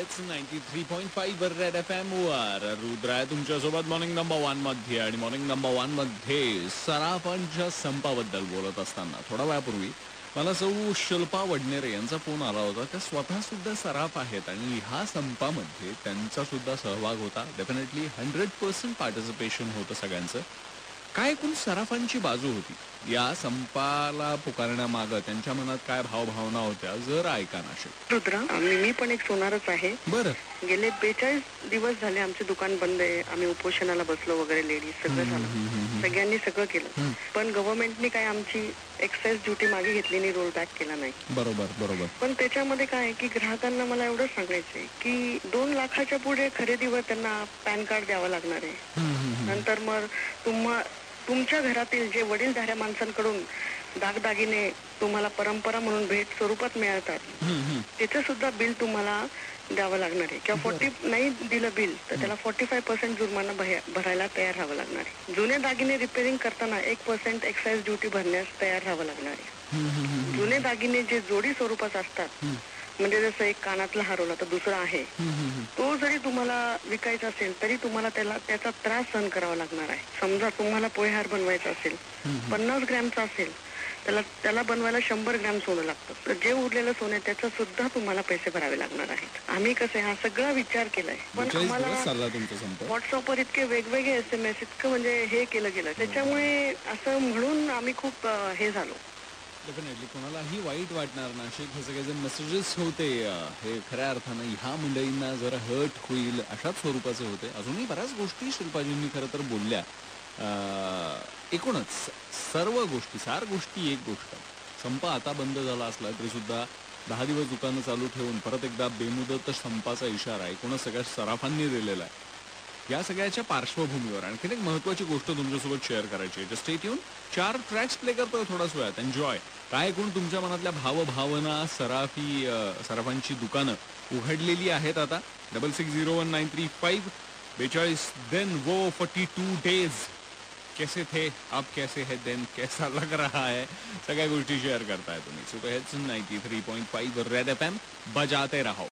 हेच 93.5 वर red FM वर रुद्र आहे तुमच्यासोबत मॉर्निंग नंबर 1 मध्ये. आणि मॉर्निंग नंबर 1 मध्ये सराफांच्या संपाबद्दल बोलत असताना थोड्या वेळापूर्वी मला सौ शिल्पा वडनेरे यांचा फोन आला होता. त्या स्वतः सुद्धा सराफ आहेत आणि ह्या संपामध्ये त्यांचा सुद्धा सहभाग होता. डेफिनेटली 100% पार्टिसिपेशन होतं सगळ्यांचं. काय एकूण सराफांची बाजू होती या संपाला पुकारण्यामागं, त्यांच्या मनात काय भावभावना होत्या, जर ऐका नाशिक. रुद्र, मी पण एक सोनारच आहे. बरं. गेले 42 दिवस झाले आमचे दुकान बंद आहे. आम्ही उपोषणाला बसलो वगैरे, लेडीज सगळं झालं, सगळ्यांनी सगळं केलं. पण गव्हर्नमेंटने काय आमची एक्साईज ड्युटी मागे घेतली नाही, रोल बॅक केला नाही. बरोबर बरोबर. पण त्याच्यामध्ये काय आहे की ग्राहकांना मला एवढं सांगायचंय की 2 लाखाच्या पुढे खरेदीवर त्यांना पॅन कार्ड द्यावं लागणार आहे. नंतर मग तुमच्या घरातील जे वडीलधाऱ्या माणसांकडून दागदागिने तुम्हाला परंपरा म्हणून भेट स्वरूपात मिळतात, त्याचं सुद्धा बिल तुम्हाला द्यावं लागणार आहे. किंवा 40 नाही दिलं बिल तर त्याला 45% जुर्माना भरायला तयार राहावं लागणार आहे. जुने दागिने रिपेअरिंग करताना 1% एक्साईज ड्युटी भरण्यास तयार राहावं लागणार आहे. जुने दागिने जे जोडी स्वरूपात असतात, म्हणजे जसं एक कानातला हरवला तर दुसरा आहे, तो जरी तुम्हाला विकायचा असेल तरी तुम्हाला त्याचा त्रास सहन करावा लागणार आहे. समजा तुम्हाला पोहेहार बनवायचा असेल, 50 ग्रॅमचा असेल, त्याला बनवायला 100 ग्रॅम सोनं लागतं. तर जे उरलेलं सोनं आहे त्याचा सुद्धा तुम्हाला पैसे भरावे लागणार आहेत. आम्ही कसं हा सगळा विचार केलाय. पण आम्हाला व्हॉट्सअपवर इतके वेगवेगळे SMS, इतकं म्हणजे हे केलं गेलं, त्याच्यामुळे असं म्हणून आम्ही खूप हे झालो. डेफिनेटली कोणालाही वाईट वाटणार नाशिक. हे सगळे जे मेसेजेस होते हे खऱ्या अर्थानं ह्या मंडळींना जरा हर्ट होईल अशाच स्वरूपाचे होते. अजूनही बऱ्याच गोष्टी शिल्पाजींनी खरं तर बोलल्या. एकूणच सर्व गोष्टी, सार गोष्टी एक गोष्ट, संप आता बंद झाला असला तरी सुद्धा 10 दिवस दुकानं चालू ठेवून परत एकदा बेमुदत संपाचा इशारा एकूणच सगळ्या सराफांनी दिलेला आहे. या सगळ्याच्या पार्श्वभूमीवर आणखीन एक महत्वाची गोष्ट तुमच्यासोबत शेअर करायची आहे. Just stay tune. 4 tracks play करतोय थोड्याच वेळात. एन्जॉय. काय एकूण तुमच्या मनातल्या भावभावना, सराफांची दुकानं उघडलेली आहेत आता. 660193 42 दिन वो 42 डेज कैसे थे, अब कैसे है दिन, कैसा लग रहा है, सगळ्या गोष्टी शेअर करताय तुम्ही. सो हेच 93.5 रेड FM बजाते रहो.